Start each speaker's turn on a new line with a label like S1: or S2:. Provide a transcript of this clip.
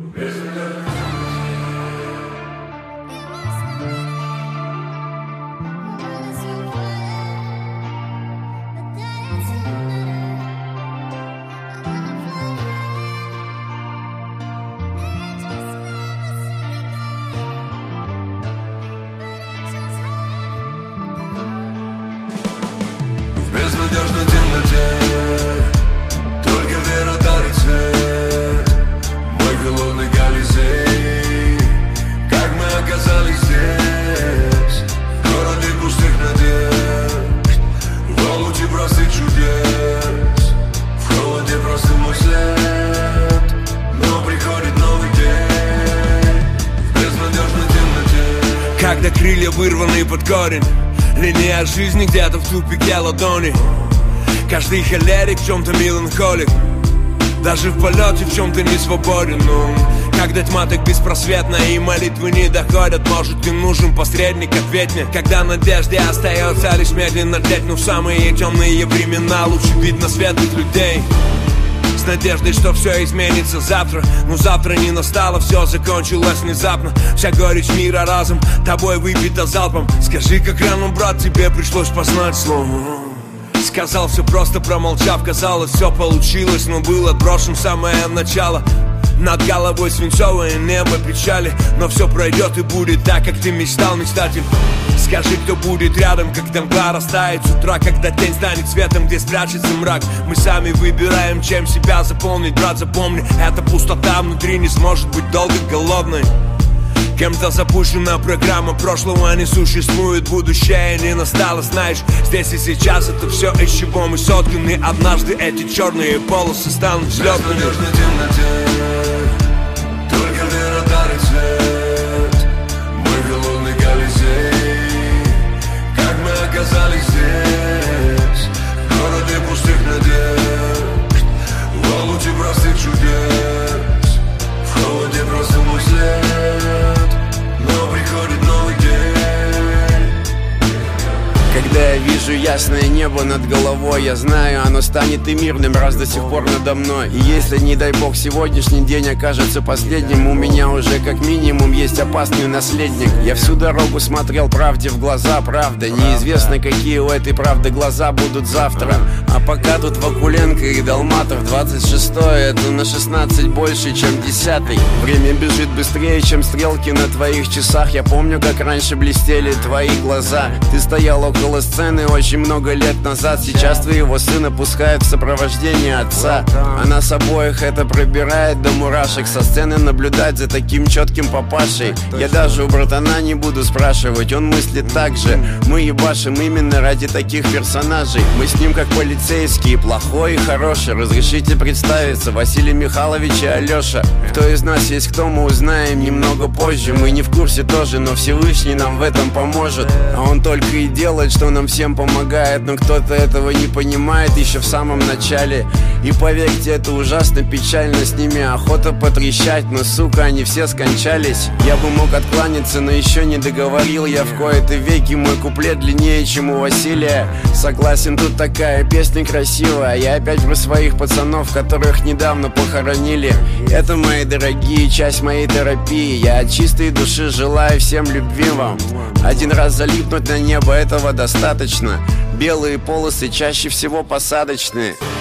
S1: В безнадежной темноте только вера дарит свет. Мой голодный Колизей, как мы оказались здесь, в городе пустых надежд, в омуте простых чудес, в холоде простым мой след. Но приходит новый день в безнадежной темноте.
S2: Когда крылья вырваны под корень, линия жизни где-то в тупике ладони. Каждый холерик в чем-то меланхолик, даже в полете в чем-то не свободен. Но когда тьма так беспросветна и молитвы не доходят, может и нужен посредник, ответь мне. Когда надежде остается лишь медленно тлеть, но в самые темные времена лучше видно светлых людей. С надеждой, что все изменится завтра. Но завтра не настало, все закончилось внезапно. Вся горечь мира разом тобой выпита залпом. Скажи, как рано, брат, тебе пришлось познать слово. Сказал все просто, промолчав, казалось, все получилось, но был отброшен в самое начало. Над головой свинцовое небо печали, но все пройдет и будет так, как ты мечтал, мечтатель. Скажи, кто будет рядом, когда мгла растает с утра, когда день станет светом, где спрячется мрак. Мы сами выбираем, чем себя заполнить, брат, запомни, эта пустота внутри не сможет быть долго голодной. Кем-то запущена программа прошлого, не существует будущее, не настало, знаешь. Здесь и сейчас это все, из чего мы сотканы. Однажды эти черные полосы станут взлетными.
S1: В безнадежной темноте только вера дарит свет. Мой голодный Колизей, как мы оказались здесь, в городе пустых надежд, в омуте простых чудес, в холоде просто мой след. Но приходит новый день.
S3: Когда я вижу ясное небо над головой, я знаю, оно станет и мирным, раз до сих пор надо мной. И если, не дай бог, сегодняшний день окажется последним, у меня уже как минимум есть опасный наследник. Я всю дорогу смотрел правде в глаза, правда. Неизвестно, какие у этой правды глаза будут завтра. А пока тут Вакуленко и Долматов, 26-е, это на 16 больше, чем 10-й. Время бежит быстрее, чем стрелки на твоих часах. Я помню, как раньше блестели твои глаза. Ты стоял около сцены очень много лет назад. Сейчас твоего сына пускают в сопровождении отца. А нас обоих это пробирает до мурашек. Со сцены наблюдать за таким четким папашей. Я даже у братана не буду спрашивать, он мыслит так же. Мы ебашим именно ради таких персонажей. Мы с ним как полицейские, плохой и хороший. Разрешите представиться, Василий Михайлович и Алеша. Кто из нас есть кто, мы узнаем немного позже. Мы не в курсе тоже, но Всевышний нам в этом поможет. А он только и делает, что нам всем помогает. Но кто-то этого не понимает еще в самом начале. И поверьте, это ужасно печально. С ними охота потрещать, но, сука, они все скончались. Я бы мог откланяться, но еще не договорил. Я в кои-то веки, мой куплет длиннее, чем у Василия. Согласен, тут такая песня красивая. Я опять про своих пацанов, которых недавно похоронили. Это, мои дорогие, часть моей терапии. Я от чистой души желаю всем любви вам. Один раз залипнуть на небо, этого достаточно. Белые полосы чаще всего посадочные.